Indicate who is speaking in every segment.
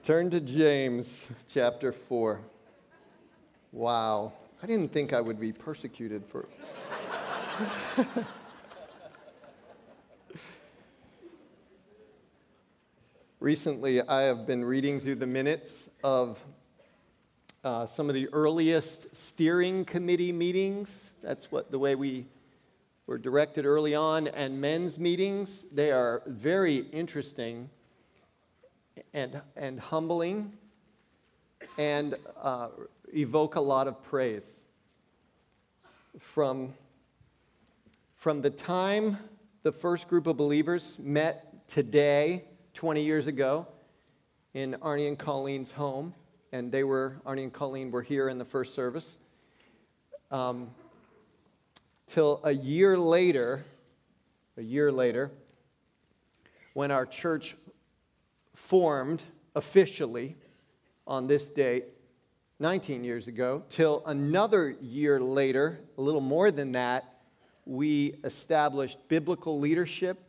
Speaker 1: Turn to James chapter 4. Wow. I didn't think I would be persecuted for... Recently, I have been reading through the minutes of some of the earliest steering committee meetings. That's the way we were directed early on, and men's meetings. They are very interesting and humbling and evoke a lot of praise. From the time the first group of believers met today, 20 years ago, in Arnie and Colleen's home, and Arnie and Colleen were here in the first service, till a year later, when our church formed officially on this date, 19 years ago, till another year later, a little more than that, we established biblical leadership.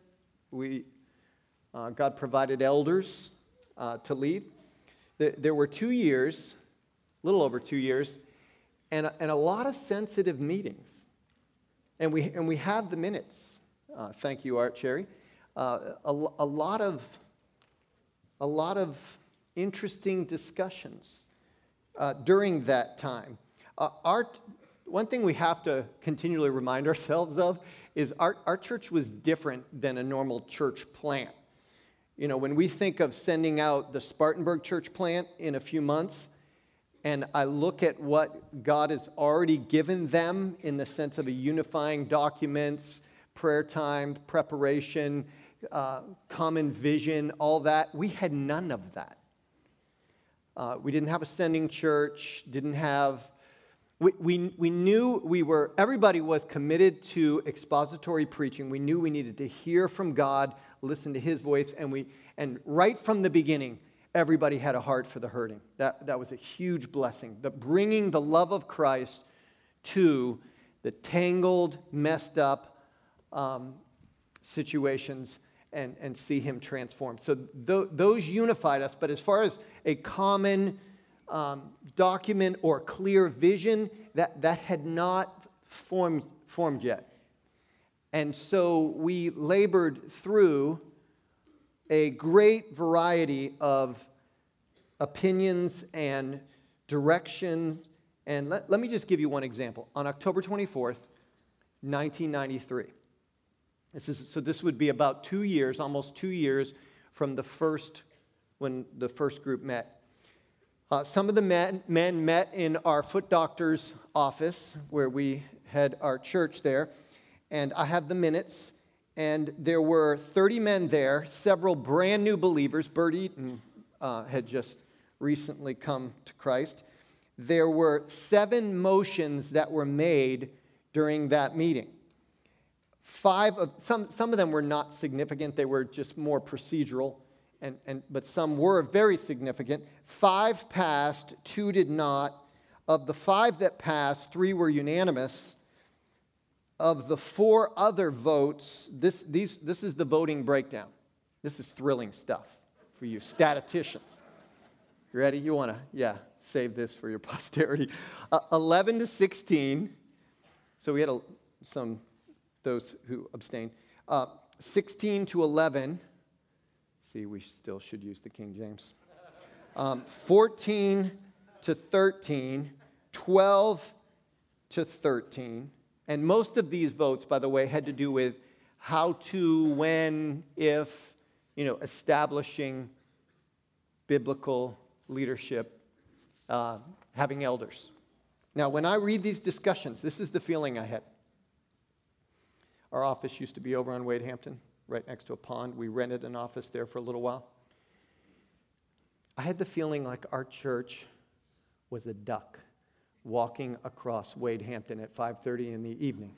Speaker 1: God provided elders to lead. There were 2 years, a little over 2 years, and a lot of sensitive meetings. And we have the minutes. Thank you, Art Cherry. A lot of interesting discussions during that time. One thing we have to continually remind ourselves of is our church was different than a normal church plant. You know, when we think of sending out the Spartanburg church plant in a few months, and I look at what God has already given them in the sense of a unifying documents, prayer time, preparation, common vision, all that, we had none of that. We didn't have a sending church, we knew everybody was committed to expository preaching. We knew we needed to hear from God, listen to His voice, and right from the beginning, everybody had a heart for the hurting. That was a huge blessing. Bringing the love of Christ to the tangled, messed up situations and see Him transformed. So those unified us, but as far as a common document or clear vision, that had not formed yet. And so we labored through a great variety of opinions and direction. And let me just give you one example. On October 24th, 1993, this would be about 2 years, almost 2 years from when the first group met. Some of the men met in our foot doctor's office where we had our church there, and I have the minutes, and there were 30 men there, several brand new believers. Bert Eaton had just recently come to Christ. There were 7 motions that were made during that meeting. Some of them were not significant, they were just more procedural. But some were very significant. 5 passed, 2 did not. Of the 5 that passed, 3 were unanimous. Of the 4 other votes, this is the voting breakdown. This is thrilling stuff for you statisticians. You ready? You want to, save this for your posterity. 11 to 16. So we had those who abstained. 16 to 11. See, we still should use the King James. 14 to 13, 12 to 13. And most of these votes, by the way, had to do with how to, when, if, establishing biblical leadership, having elders. Now, when I read these discussions, this is the feeling I had. Our office used to be over on Wade Hampton, right next to a pond. We rented an office there for a little while. I had the feeling like our church was a duck walking across Wade Hampton at 5:30 in the evening.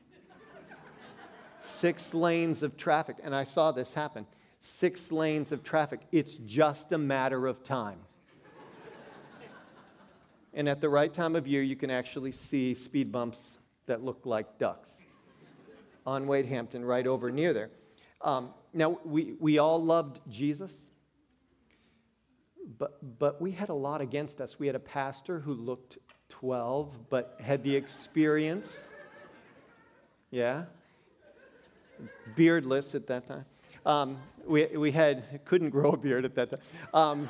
Speaker 1: 6 lanes of traffic, and I saw this happen. 6 lanes of traffic. It's just a matter of time. And at the right time of year, you can actually see speed bumps that look like ducks on Wade Hampton, right over near there. Now, we all loved Jesus, But we had a lot against us. We had a pastor who looked 12, but had the experience. Yeah. Beardless at that time. We couldn't grow a beard at that time.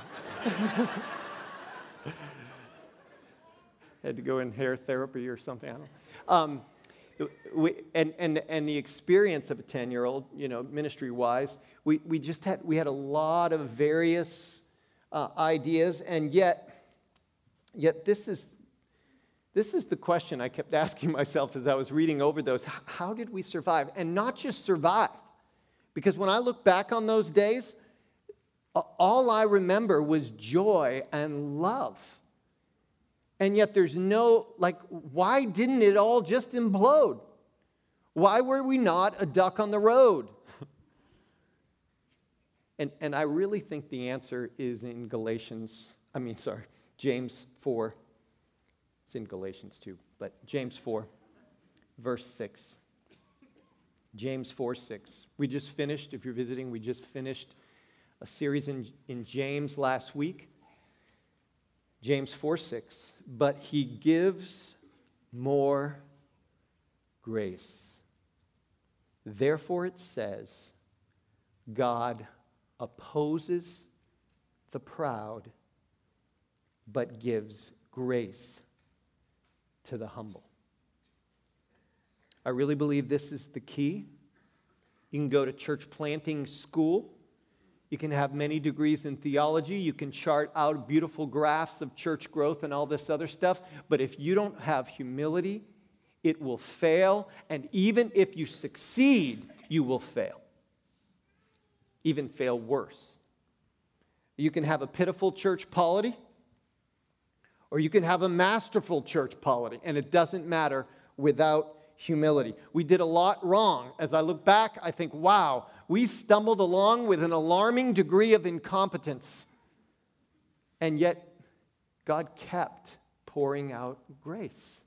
Speaker 1: Had to go in hair therapy or something. I don't know. And the experience of a 10-year-old, ministry-wise, we had a lot of various ideas, and yet this is the question I kept asking myself as I was reading over those. How did we survive? And not just survive, because when I look back on those days, all I remember was joy and love. And yet there's why didn't it all just implode? Why were we not a duck on the road? And I really think the answer is in James 4. It's in Galatians too, but James 4, verse 6. James 4, 6. We just finished, if you're visiting, we just finished a series in James last week. James 4, 6. But he gives more grace. Therefore it says, God opposes the proud, but gives grace to the humble. I really believe this is the key. You can go to church planting school. You can have many degrees in theology. You can chart out beautiful graphs of church growth and all this other stuff. But if you don't have humility, it will fail. And even if you succeed, you will fail. Even fail worse. You can have a pitiful church polity, or you can have a masterful church polity. And it doesn't matter without humility. We did a lot wrong. As I look back, I think, wow, we stumbled along with an alarming degree of incompetence. And yet, God kept pouring out grace.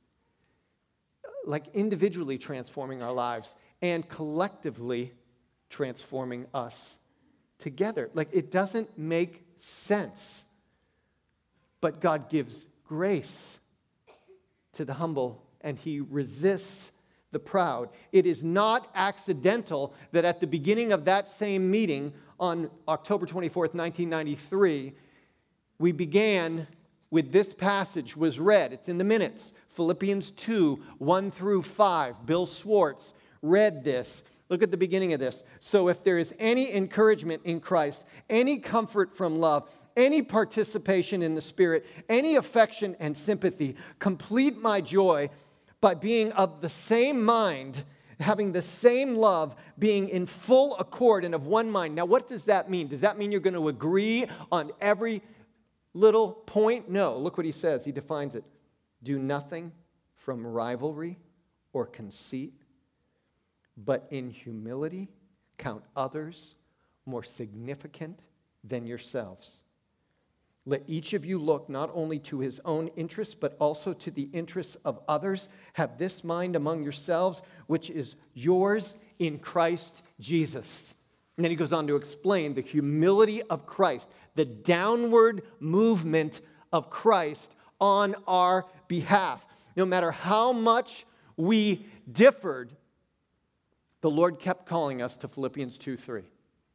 Speaker 1: Like individually transforming our lives and collectively transforming us together. Like it doesn't make sense. But God gives grace to the humble, and he resists the proud. It is not accidental that at the beginning of that same meeting on October 24th, 1993, we began with this passage was read. It's in the minutes. Philippians 2, 1 through 5. Bill Swartz read this. Look at the beginning of this. So if there is any encouragement in Christ, any comfort from love, any participation in the Spirit, any affection and sympathy, complete my joy by being of the same mind, having the same love, being in full accord and of one mind. Now, what does that mean? Does that mean you're going to agree on every little point? No. Look what he says. He defines it. Do nothing from rivalry or conceit, but in humility count others more significant than yourselves. Let each of you look not only to his own interests, but also to the interests of others. Have this mind among yourselves, which is yours in Christ Jesus. And then he goes on to explain the humility of Christ, the downward movement of Christ on our behalf. No matter how much we differed, the Lord kept calling us to Philippians 2:3.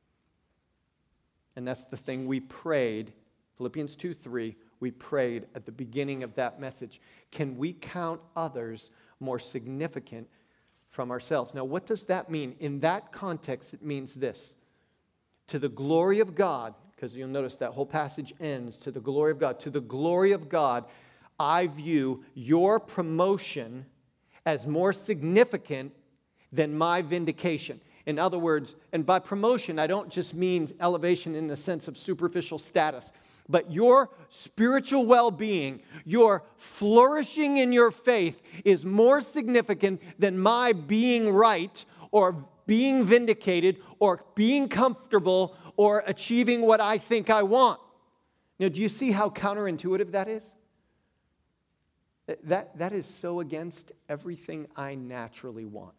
Speaker 1: And that's the thing we prayed. Philippians 2:3, we prayed at the beginning of that message. Can we count others more significant from ourselves? Now, what does that mean? In that context, it means this. To the glory of God, because you'll notice that whole passage ends, to the glory of God. To the glory of God, I view your promotion as more significant than my vindication. In other words, and by promotion, I don't just mean elevation in the sense of superficial status, but your spiritual well-being, your flourishing in your faith is more significant than my being right or being vindicated or being comfortable or achieving what I think I want. Now, do you see how counterintuitive that is? That is so against everything I naturally want.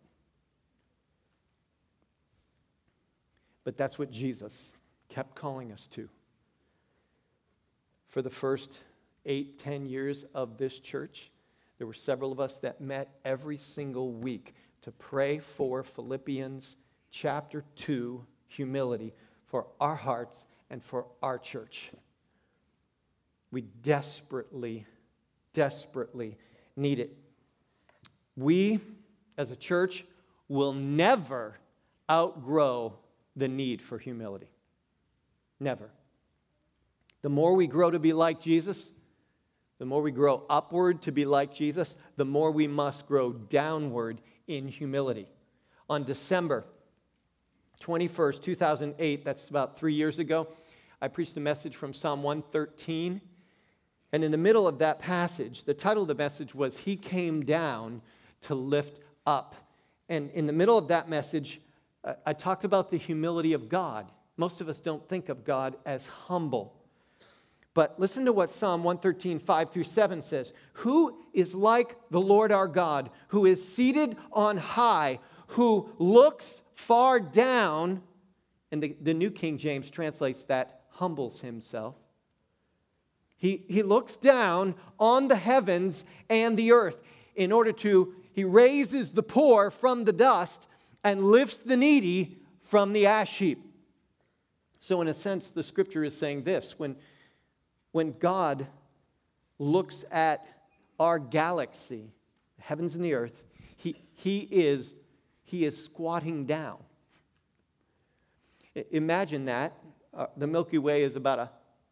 Speaker 1: But that's what Jesus kept calling us to. For the first 8-10 years of this church, there were several of us that met every single week to pray for Philippians chapter 2 humility for our hearts and for our church. We desperately, desperately need it. We, as a church, will never outgrow the need for humility. Never. The more we grow to be like Jesus, the more we grow upward to be like Jesus, the more we must grow downward in humility. On December 21st, 2008, that's about 3 years ago, I preached a message from Psalm 113. And in the middle of that passage, the title of the message was, He Came Down to Lift Up. And in the middle of that message, I talked about the humility of God. Most of us don't think of God as humble. But listen to what Psalm 113, 5-7 says. Who is like the Lord our God, who is seated on high, who looks far down, and the New King James translates that, humbles himself. He looks down on the heavens and the earth he raises the poor from the dust and lifts the needy from the ash heap. So in a sense, the scripture is saying this, when God looks at our galaxy, the heavens and the earth, he is squatting down. Imagine that. The Milky Way is about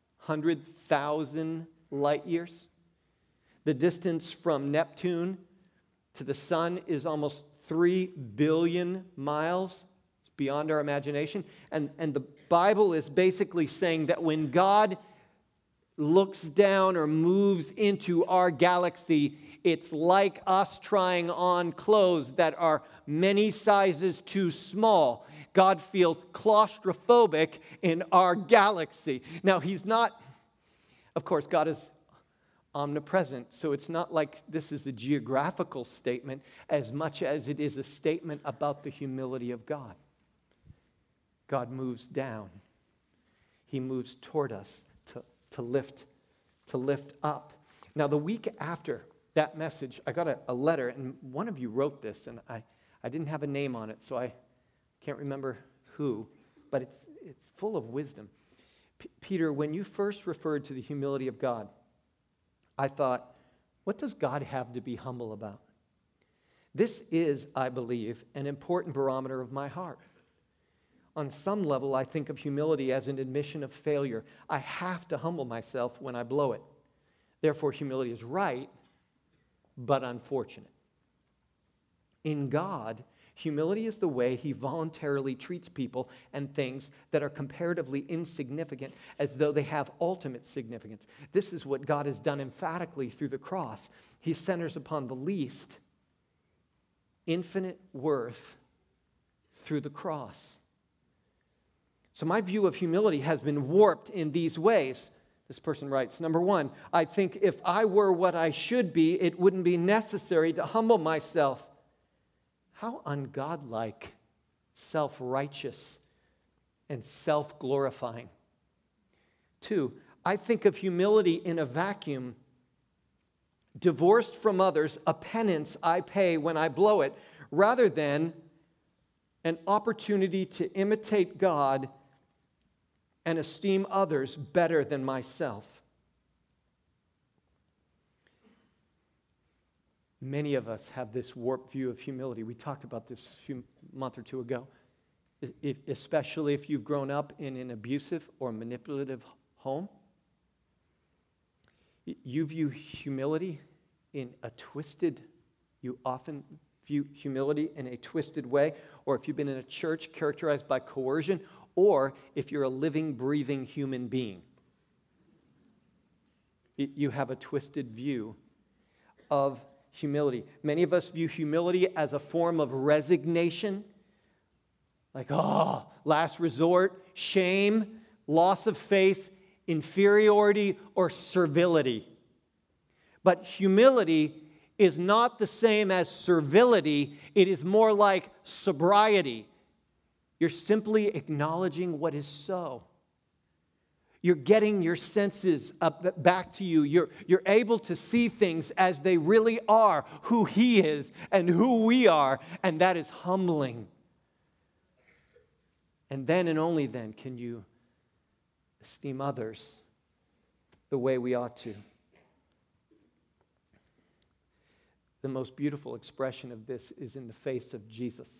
Speaker 1: 100,000 light years. The distance from Neptune to the sun is almost 3 billion miles. It's beyond our imagination. And the Bible is basically saying that when God looks down or moves into our galaxy, it's like us trying on clothes that are many sizes too small. God feels claustrophobic in our galaxy. Now, He's not, of course, God is omnipresent, so it's not like this is a geographical statement as much as it is a statement about the humility of God. God moves down. He moves toward us to lift up. Now, the week after that message, I got a letter, and one of you wrote this, and I didn't have a name on it, so I can't remember who, but it's full of wisdom. Peter, when you first referred to the humility of God, I thought, what does God have to be humble about? This is, I believe, an important barometer of my heart. On some level, I think of humility as an admission of failure. I have to humble myself when I blow it. Therefore, humility is right, but unfortunate. In God, humility is the way He voluntarily treats people and things that are comparatively insignificant as though they have ultimate significance. This is what God has done emphatically through the cross. He centers upon the least, infinite worth through the cross. So my view of humility has been warped in these ways. This person writes, number one, I think if I were what I should be, it wouldn't be necessary to humble myself. How ungodlike, self-righteous, and self-glorifying. 2, I think of humility in a vacuum, divorced from others, a penance I pay when I blow it, rather than an opportunity to imitate God and esteem others better than myself. Many of us have this warped view of humility. We talked about this a month or two ago. Especially if you've grown up in an abusive or manipulative home. You view humility in a twisted, you often view humility in a twisted way. Or if you've been in a church characterized by coercion, or if you're a living, breathing human being. You have a twisted view of humility. Many of us view humility as a form of resignation, like, last resort, shame, loss of faith, inferiority, or servility. But humility is not the same as servility. It is more like sobriety. You're simply acknowledging what is so. You're getting your senses up back to you. You're able to see things as they really are, who He is and who we are, and that is humbling. And then and only then can you esteem others the way we ought to. The most beautiful expression of this is in the face of Jesus.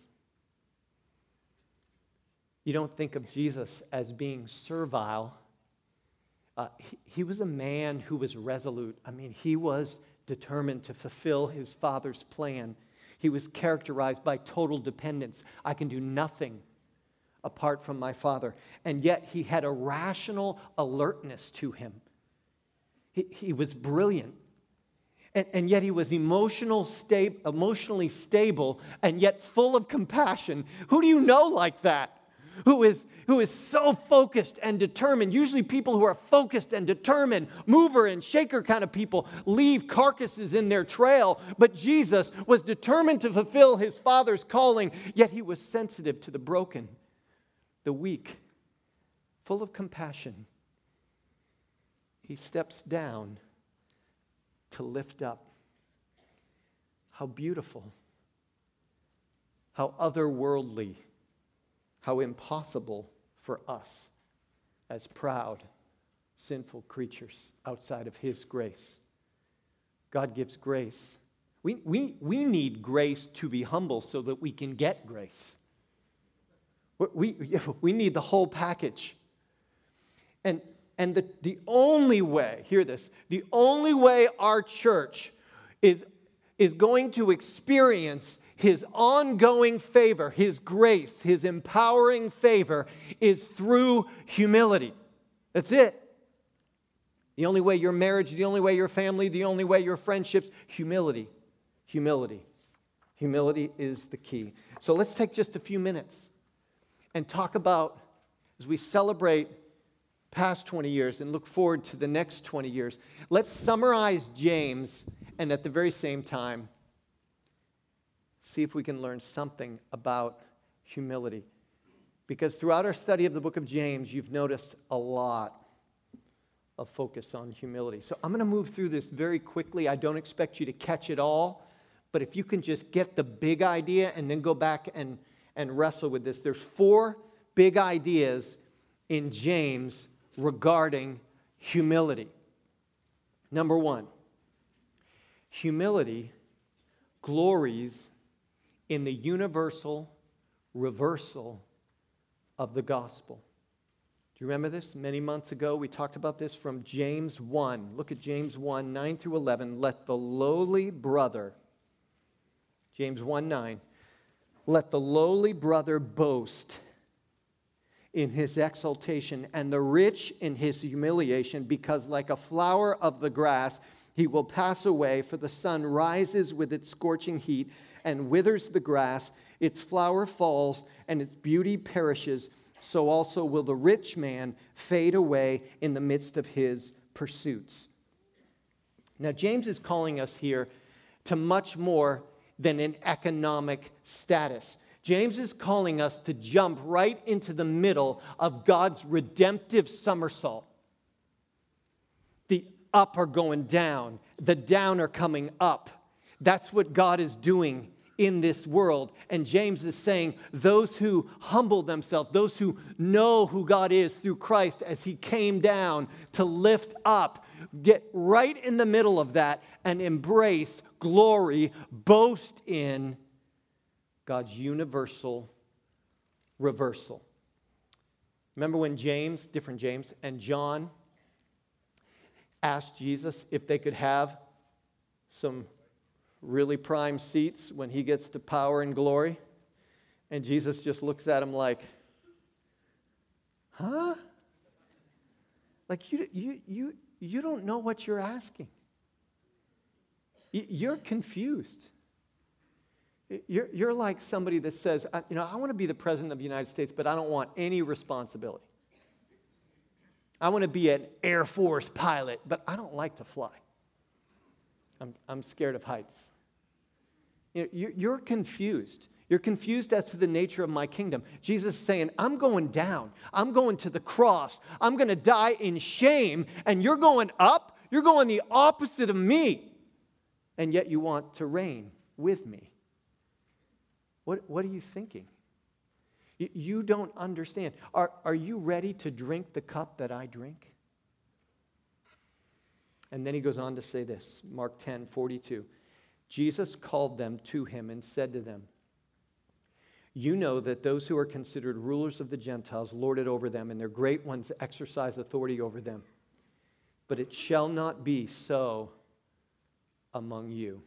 Speaker 1: You don't think of Jesus as being servile. He was a man who was resolute. I mean, he was determined to fulfill his Father's plan. He was characterized by total dependence. I can do nothing apart from my Father. And yet he had a rational alertness to him. He was brilliant. And yet he was emotionally stable and yet full of compassion. Who do you know like that? Who is so focused and determined. Usually people who are focused and determined, mover and shaker kind of people, leave carcasses in their trail. But Jesus was determined to fulfill his Father's calling, yet he was sensitive to the broken, the weak, full of compassion. He steps down to lift up. How beautiful, how otherworldly, how impossible for us as proud, sinful creatures outside of His grace. God gives grace. We need grace to be humble so that we can get grace. We need the whole package. And the only way, hear this, the only way our church is going to experience His ongoing favor, His grace, His empowering favor is through humility. That's it. The only way your marriage, the only way your family, the only way your friendships, humility. Humility. Humility is the key. So let's take just a few minutes and talk about, as we celebrate past 20 years and look forward to the next 20 years, let's summarize James and at the very same time, see if we can learn something about humility. Because throughout our study of the book of James, you've noticed a lot of focus on humility. So I'm going to move through this very quickly. I don't expect you to catch it all, but if you can just get the big idea and then go back and wrestle with this. There's 4 big ideas in James regarding humility. Number 1, humility glories in the universal reversal of the gospel. Do you remember this? Many months ago, we talked about this from James 1. Look at James 1, 9 through 11. Let the lowly brother, James 1, 9, let the lowly brother boast in his exaltation, and the rich in his humiliation, because like a flower of the grass, he will pass away, for the sun rises with its scorching heat and withers the grass, its flower falls, and its beauty perishes. So also will the rich man fade away in the midst of his pursuits. Now, James is calling us here to much more than an economic status. James is calling us to jump right into the middle of God's redemptive somersault. The up are going down, the down are coming up. That's what God is doing in this world. And James is saying those who humble themselves, those who know who God is through Christ as He came down to lift up, get right in the middle of that and embrace glory, boast in God's universal reversal. Remember when James, different James, and John asked Jesus if they could have some really prime seats when He gets to power and glory? And Jesus just looks at him like, huh? Like you don't know what you're asking. You're confused. You're like somebody that says, I want to be the president of the United States, but I don't want any responsibility. I want to be an Air Force pilot, but I don't like to fly. I'm scared of heights. You're confused. You're confused as to the nature of my kingdom. Jesus is saying, I'm going down. I'm going to the cross. I'm going to die in shame. And you're going up. You're going the opposite of me. And yet you want to reign with me. What are you thinking? You don't understand. Are you ready to drink the cup that I drink? And then he goes on to say this, Mark 10:42. Jesus called them to him and said to them, you know that those who are considered rulers of the Gentiles lord it over them, and their great ones exercise authority over them. But it shall not be so among you.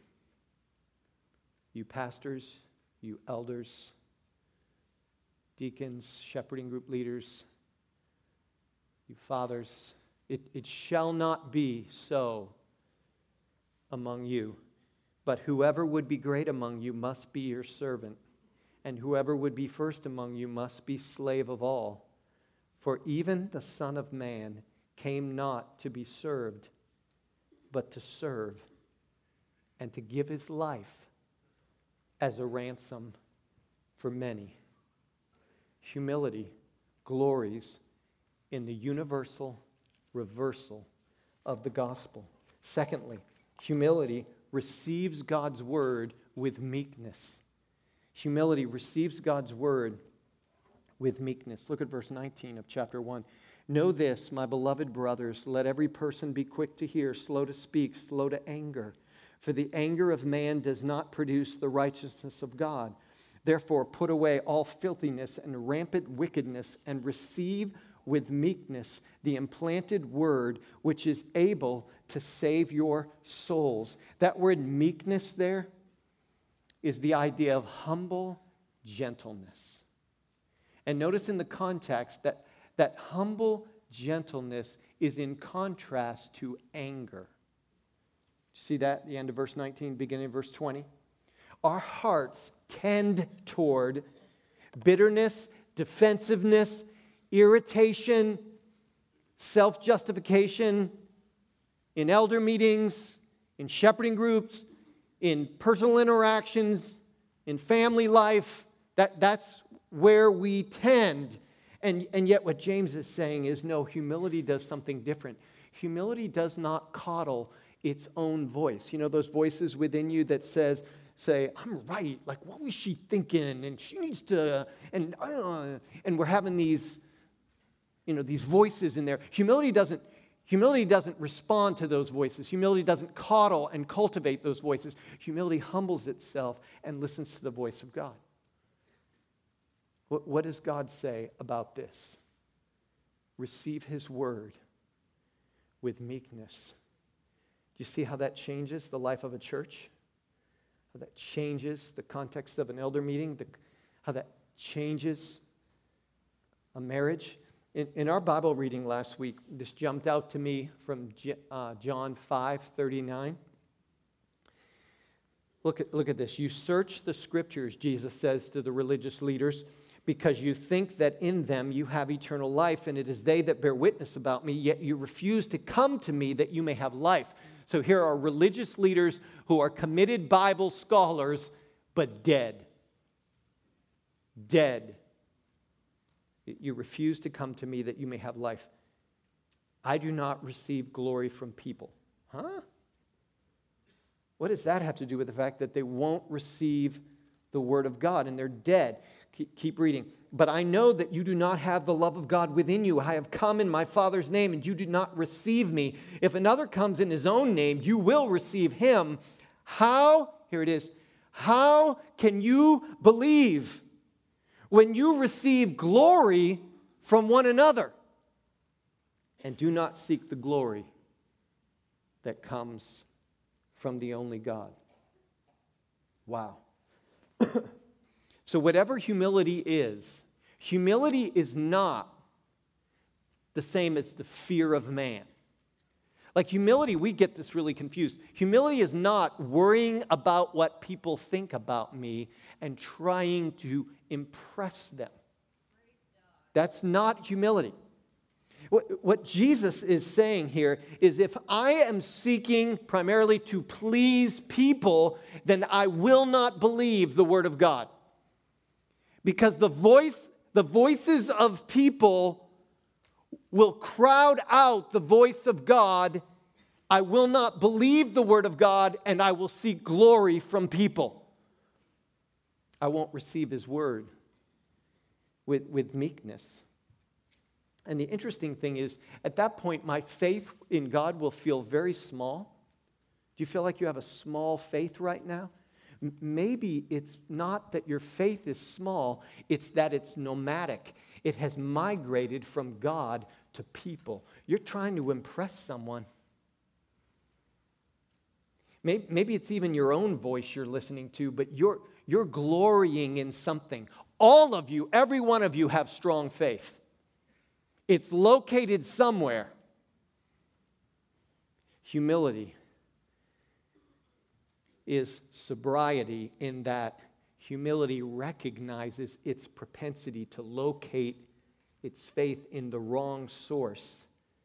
Speaker 1: You pastors, you elders, deacons, shepherding group leaders, you fathers, it shall not be so among you. But whoever would be great among you must be your servant. And whoever would be first among you must be slave of all. For even the Son of Man came not to be served, but to serve, and to give his life as a ransom for many. Humility glories in the universal reversal of the gospel. Secondly, humility receives God's word with meekness. Humility receives God's word with meekness. Look at verse 19 of chapter 1. Know this, my beloved brothers, let every person be quick to hear, slow to speak, slow to anger. For the anger of man does not produce the righteousness of God. Therefore, put away all filthiness and rampant wickedness, and receive with meekness the implanted word, which is able to save your souls. That word meekness there is the idea of humble gentleness. And notice in the context that humble gentleness is in contrast to anger. See that at the end of verse 19, beginning of verse 20? Our hearts tend toward bitterness, defensiveness, irritation, self-justification in elder meetings, in shepherding groups, in personal interactions, in family life. That's where we tend. And yet what James is saying is, no, humility does something different. Humility does not coddle its own voice. You know those voices within you that say, I'm right. Like, what was she thinking? And she needs to, and we're having these voices in there. Humility doesn't respond to those voices. Humility doesn't coddle and cultivate those voices. Humility humbles itself and listens to the voice of God. What does God say about this? Receive his word with meekness. Do you see how that changes the life of a church? How that changes the context of an elder meeting? How that changes a marriage? In our Bible reading last week, this jumped out to me from John 5:39. Look at this. You search the scriptures, Jesus says to the religious leaders, because you think that in them you have eternal life, and it is they that bear witness about me, yet you refuse to come to me that you may have life. So here are religious leaders who are committed Bible scholars, but dead. Dead. You refuse to come to me that you may have life. I do not receive glory from people. Huh? What does that have to do with the fact that they won't receive the word of God and they're dead? Keep reading. But I know that you do not have the love of God within you. I have come in my Father's name, and you do not receive me. If another comes in his own name, you will receive him. How? Here it is. How can you believe when you receive glory from one another and do not seek the glory that comes from the only God? Wow. So whatever humility is not the same as the fear of man. Like humility, we get this really confused. Humility is not worrying about what people think about me and trying to impress them. That's not humility. What Jesus is saying here is if I am seeking primarily to please people, then I will not believe the Word of God. Because the voices of people will crowd out the voice of God. I will not believe the word of God, and I will seek glory from people. I won't receive his word with meekness. And the interesting thing is, at that point, my faith in God will feel very small. Do you feel like you have a small faith right now? Maybe it's not that your faith is small, it's that it's nomadic. It has migrated from God to people. You're trying to impress someone. Maybe it's even your own voice you're listening to, but you're glorying in something. All of you, every one of you, have strong faith. It's located somewhere. Humility is sobriety, in that humility recognizes its propensity to locate its faith in the wrong source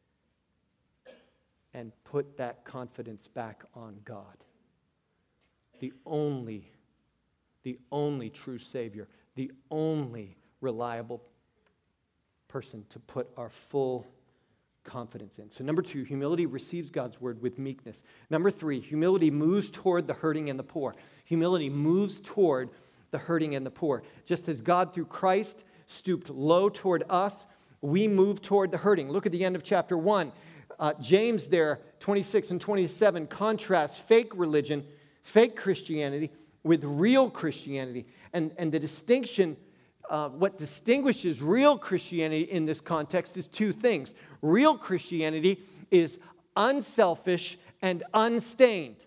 Speaker 1: and put that confidence back on God. The only true Savior, the only reliable person to put our full confidence in. So number 2, humility receives God's word with meekness. Number 3, humility moves toward the hurting and the poor. Humility moves toward the hurting and the poor. Just as God through Christ stooped low toward us, we move toward the hurting. Look at the end of chapter 1. James there, 26 and 27, contrasts fake religion, fake Christianity, with real Christianity. And the distinction, what distinguishes real Christianity in this context is 2 things. Real Christianity is unselfish and unstained.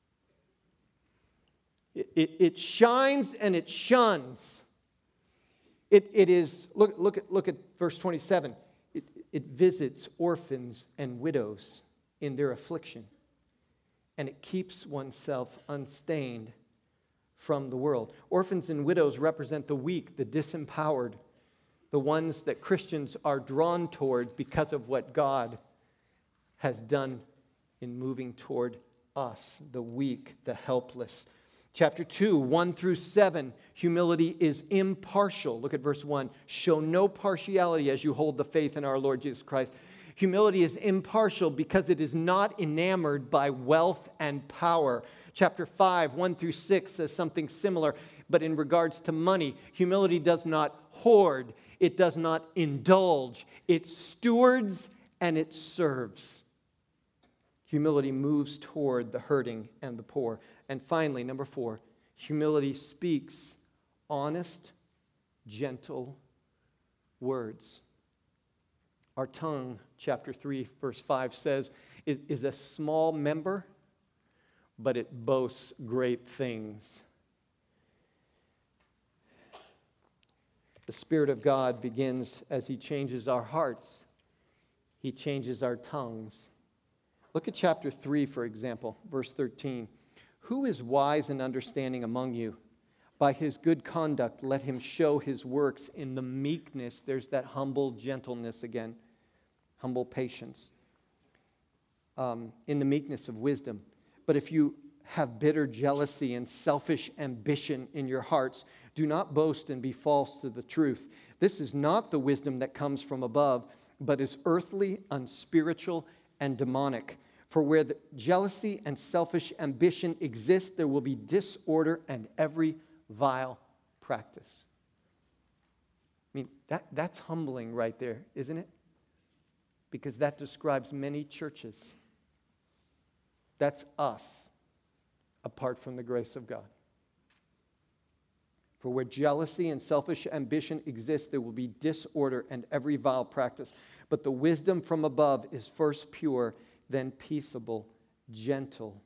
Speaker 1: It shines and it shuns. It is, look at verse 27. It visits orphans and widows in their affliction. And it keeps oneself unstained from the world. Orphans and widows represent the weak, the disempowered, the ones that Christians are drawn toward because of what God has done in moving toward us, the weak, the helpless. Chapter 2, 1 through 7, humility is impartial. Look at verse 1. Show no partiality as you hold the faith in our Lord Jesus Christ. Humility is impartial because it is not enamored by wealth and power. Chapter 5, 1 through 6 says something similar, but in regards to money, humility does not hoard. It does not indulge. It stewards and it serves. Humility moves toward the hurting and the poor. And finally, number 4, humility speaks honest, gentle words. Our tongue, chapter 3, verse 5 says, is a small member, but it boasts great things. The Spirit of God begins as He changes our hearts. He changes our tongues. Look at chapter 3, for example, verse 13. Who is wise and understanding among you? By his good conduct, let him show his works in the meekness. There's that humble gentleness again, humble patience, in the meekness of wisdom. But if you have bitter jealousy and selfish ambition in your hearts, do not boast and be false to the truth. This is not the wisdom that comes from above, but is earthly, unspiritual, and demonic. For where the jealousy and selfish ambition exist, there will be disorder and every vile practice. I mean, that's humbling right there, isn't it? Because that describes many churches. That's us, apart from the grace of God. For where jealousy and selfish ambition exist, there will be disorder and every vile practice. But the wisdom from above is first pure, then peaceable, gentle,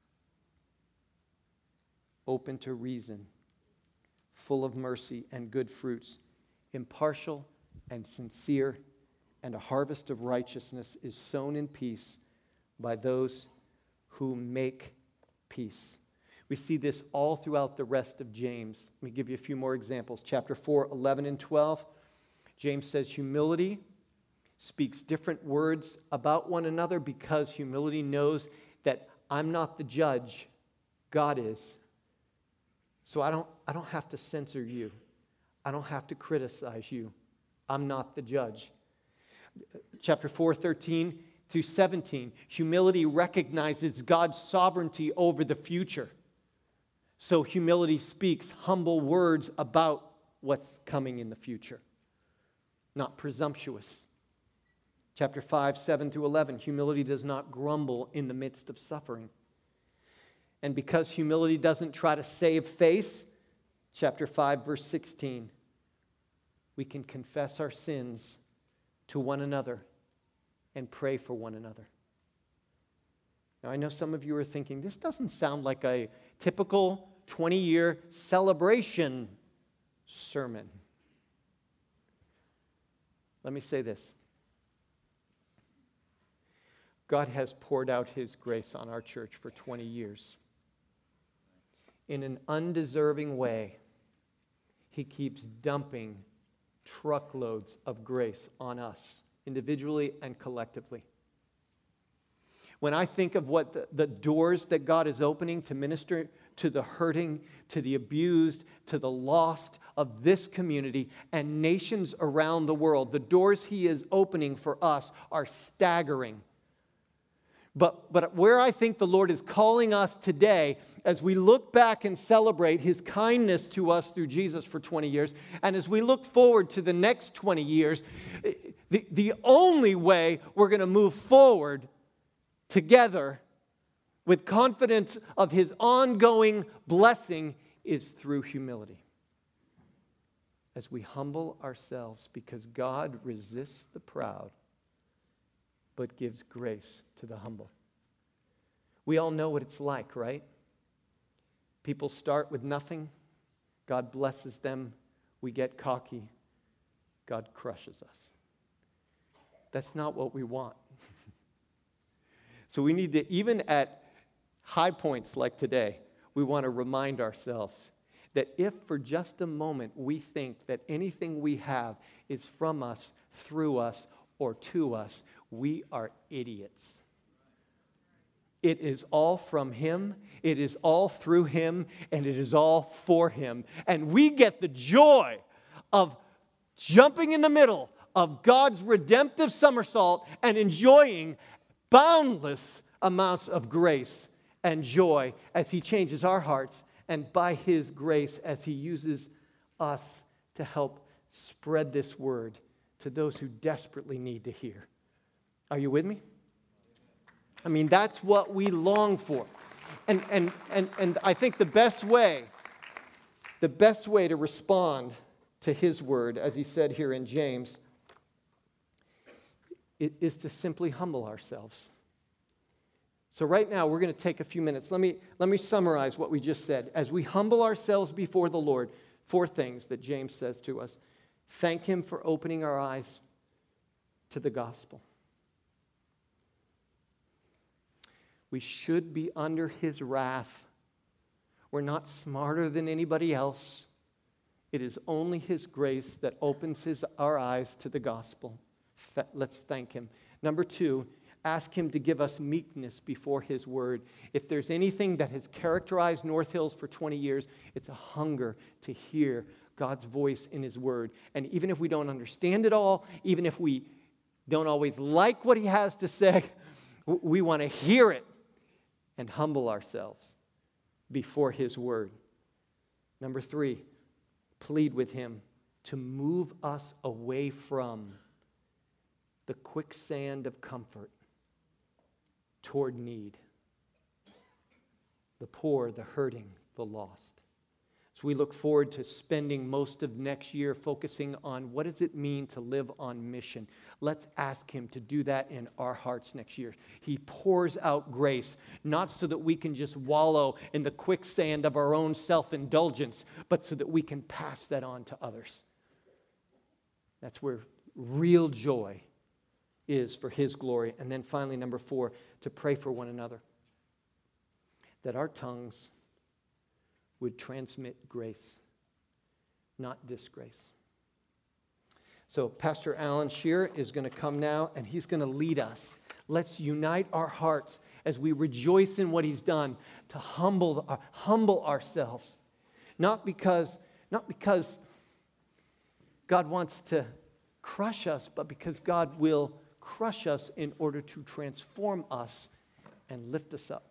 Speaker 1: open to reason, full of mercy and good fruits, impartial and sincere, and a harvest of righteousness is sown in peace by those who make peace. We see this all throughout the rest of James. Let me give you a few more examples. Chapter 4, 11 and 12. James says humility speaks different words about one another because humility knows that I'm not the judge, God is. So I don't have to censor you. I don't have to criticize you. I'm not the judge. Chapter 4, 13 through 17. Humility recognizes God's sovereignty over the future. So humility speaks humble words about what's coming in the future, not presumptuous. Chapter 5, 7 through 11. Humility does not grumble in the midst of suffering. And because humility doesn't try to save face, chapter 5, verse 16, we can confess our sins to one another and pray for one another. Now, I know some of you are thinking, this doesn't sound like a typical 20-year celebration sermon. Let me say this. God has poured out His grace on our church for 20 years. In an undeserving way, He keeps dumping truckloads of grace on us, individually and collectively. When I think of what the doors that God is opening to minister to the hurting, to the abused, to the lost of this community and nations around the world, the doors He is opening for us are staggering. But where I think the Lord is calling us today, as we look back and celebrate His kindness to us through Jesus for 20 years, and as we look forward to the next 20 years, the only way we're going to move forward together with confidence of His ongoing blessing is through humility. As we humble ourselves, because God resists the proud, but gives grace to the humble. We all know what it's like, right? People start with nothing. God blesses them. We get cocky. God crushes us. That's not what we want. So we need to, even at high points like today, we want to remind ourselves that if for just a moment we think that anything we have is from us, through us, or to us, we are idiots. It is all from Him, it is all through Him, and it is all for Him. And we get the joy of jumping in the middle of God's redemptive somersault and enjoying boundless amounts of grace and joy as He changes our hearts, and by His grace as He uses us to help spread this word to those who desperately need to hear. Are you with me? I mean, that's what we long for. And I think the best way to respond to His word, as He said here in James, is to simply humble ourselves. So right now, we're going to take a few minutes. Let me summarize what we just said. As we humble ourselves before the Lord, 4 things that James says to us. Thank Him for opening our eyes to the gospel. We should be under His wrath. We're not smarter than anybody else. It is only His grace that opens our eyes to the gospel. Let's thank Him. Number 2, ask Him to give us meekness before His word. If there's anything that has characterized North Hills for 20 years, it's a hunger to hear God's voice in His word. And even if we don't understand it all, even if we don't always like what He has to say, we want to hear it and humble ourselves before His word. Number 3, plead with Him to move us away from the quicksand of comfort toward need. The poor, the hurting, the lost. So we look forward to spending most of next year focusing on what does it mean to live on mission. Let's ask Him to do that in our hearts next year. He pours out grace, not so that we can just wallow in the quicksand of our own self-indulgence, but so that we can pass that on to others. That's where real joy is for His glory. And then finally, number 4, to pray for one another. That our tongues would transmit grace, not disgrace. So Pastor Alan Shearer is going to come now, and he's going to lead us. Let's unite our hearts as we rejoice in what He's done to humble ourselves. Not because God wants to crush us, but because God will crush us in order to transform us and lift us up.